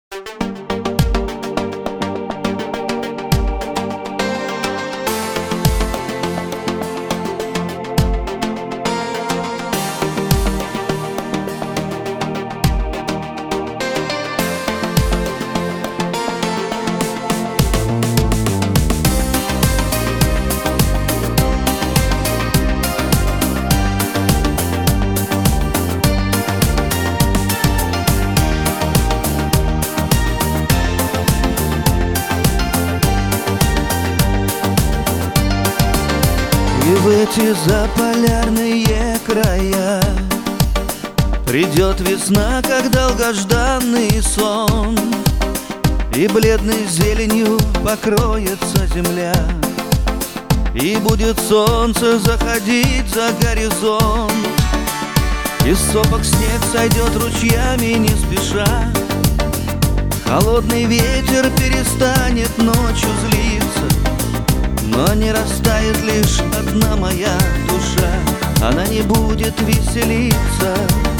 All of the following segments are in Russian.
И в эти заполярные края придет весна, как долгожданный сон, и бледной зеленью покроется земля, и будет солнце заходить за горизонт. Из сопок снег сойдет ручьями не спеша, холодный ветер перестанет ночью злиться. Но не растает лишь одна моя душа, она не будет веселиться.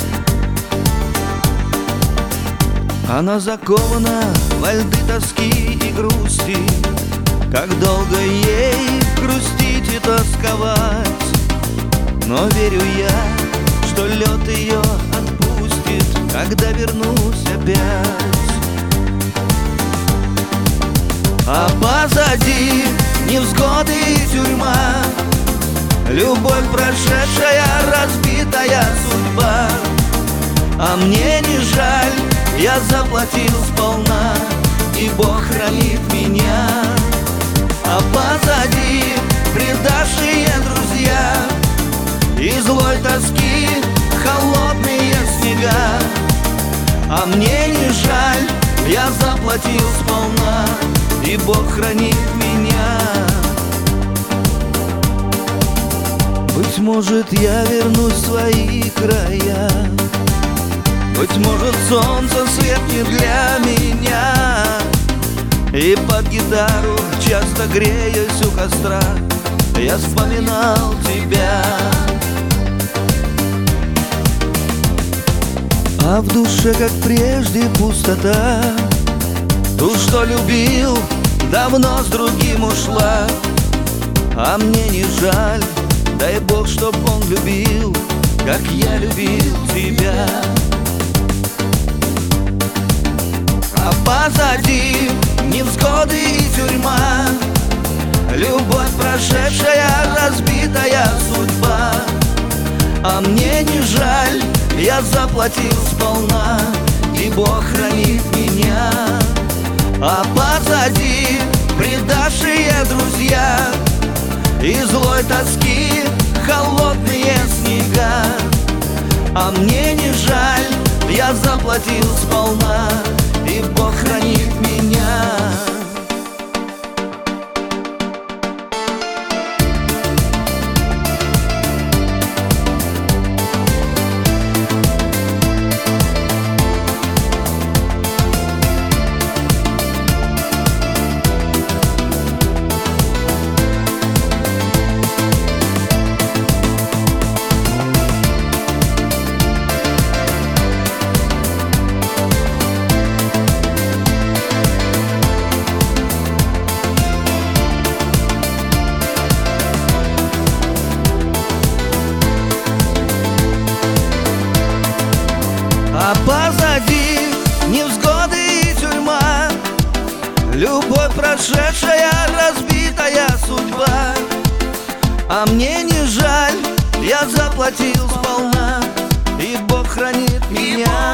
Она закована во льды тоски и грусти, как долго ей грустить и тосковать. Но верю я, что лед ее отпустит, когда вернусь опять. А позади невзгоды и тюрьма, любовь прошедшая, разбитая судьба. А мне не жаль, я заплатил сполна, и Бог хранит меня. А позади предавшие друзья и злой тоски холодные снега. А мне не жаль, я заплатил сполна, и Бог хранит меня. Быть может, я вернусь в свои края, быть может, солнце светнет для меня, и под гитару, часто греясь у костра, я вспоминал тебя. А в душе, как прежде, пустота. Ту, что любил, давно с другим ушла. А мне не жаль, дай Бог, чтоб он любил, как я любил тебя. А позади невзгоды и тюрьма, любовь прошедшая, разбитая судьба. А мне не жаль, я заплатил сполна, и Бог хранит меня. А позади предавшие друзья и злой тоски холодные снега. А мне не жаль, я заплатил сполна, и Бог хранит меня. А позади невзгоды и тюрьма, любовь прошедшая, разбитая судьба. А мне не жаль, я заплатил сполна, и Бог хранит меня.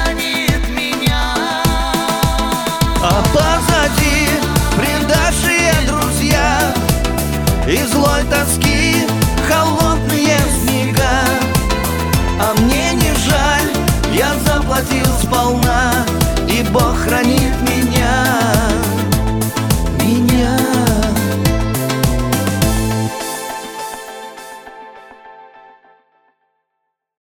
А позади предавшие друзья и злой тоски холодные снега. А мне не жаль, я заплатил сполна, и Бог хранит меня.